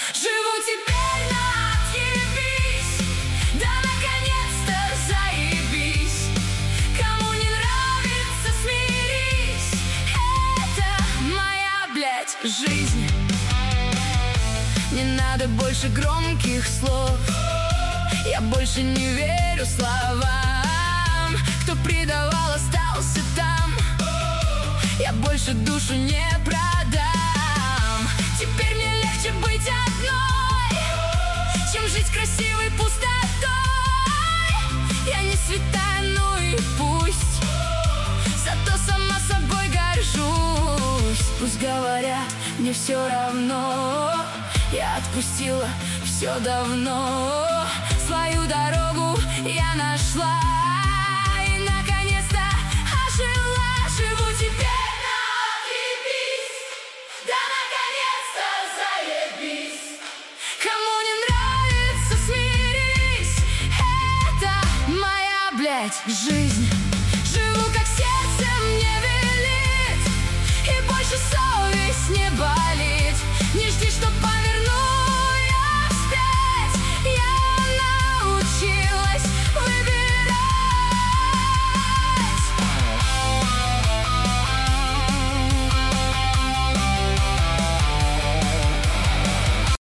Живу теперь на отъебись, да наконец-то заебись. Кому не нравится, смирись, это моя, блядь, жизнь. Не надо больше громких слов, я больше не верю словам. Кто предавал, остался там, я больше душу не продам. Теперь мне легче быть одной, чем жить красивой пустотой. Я не святая, ну и пусть, зато сама собой горжусь. Пусть говорят, мне все равно, я отпустила все давно. Свою дорогу я нашла и наконец-то ожила. Живу теперь на отъебись, да наконец-то заебись. Кому не нравится, смирись, это моя, блядь, жизнь. Живу, как сердце мне велит, и больше совесть не болит. Не жди,